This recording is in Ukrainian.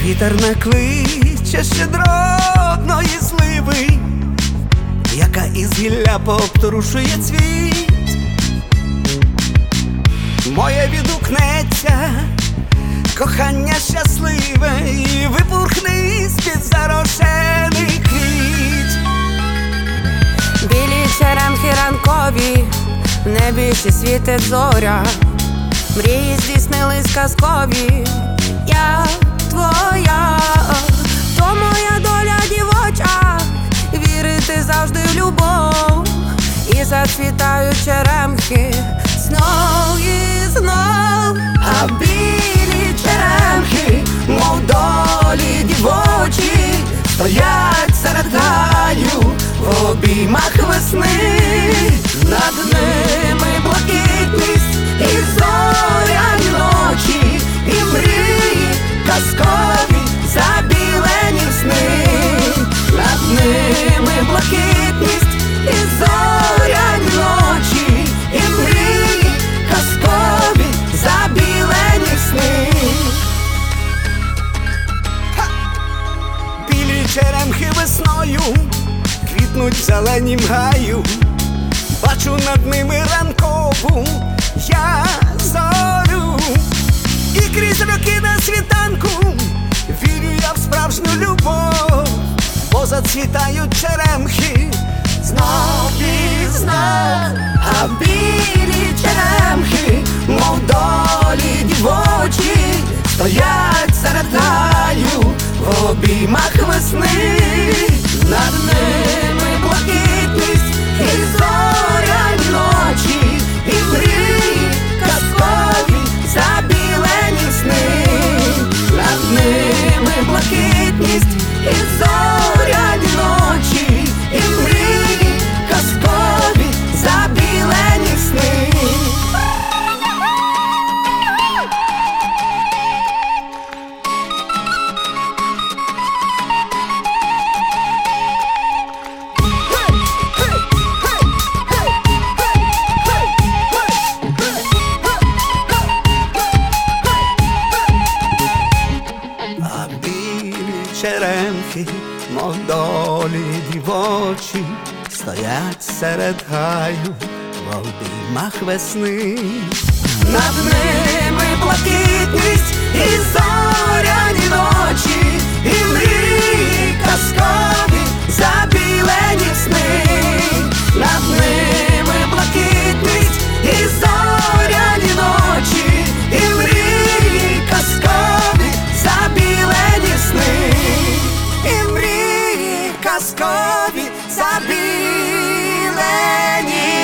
Вітер накличе щедротної сливи, яка із гілля пообтрушує цвіт. Моє відгукнеться кохання щасливе і випурхне з-під зарошених квіт. Білі черемхи ранкові, в небі ще світить зоря. Мрії здійснились казкові, я твоя, то моя доля дівоча, вірити завжди в любов. І зацвітають черемхи знов і знов. А білі черемхи, мов долі дівочі, стоять серед гаю в обіймах весни. Над ними блакитність і зоряні ночі, і мрії казкові забілені сни. Над ними блакитність і зоряні ночі, і мрії казкові забілені сни. Білі черемхи весною квітнуть в зеленім гаю. Бачу над ними ранкову я зорю, і крізь роки на світанку вірю я в справжню любов, бо зацвітають черемхи знов і знов. А білі черемхи, мов долі дівочі, стоять серед гаю в обіймах весни. Над ними блакитність і зоряні ночі, і мрії казкові забілені сни. Над ними блакитність і зоряні ночі, і мрії казкові забілені сни. А білі черемхи, мов долі дівочі, стоять серед гаю в обіймах весни. Над ними блакитність і зоряні ночі, і мрії казкові забілені сни. Над ними блакитність і зоряні ночі, і мрії казкові забілені сни. І мрії казкові забілені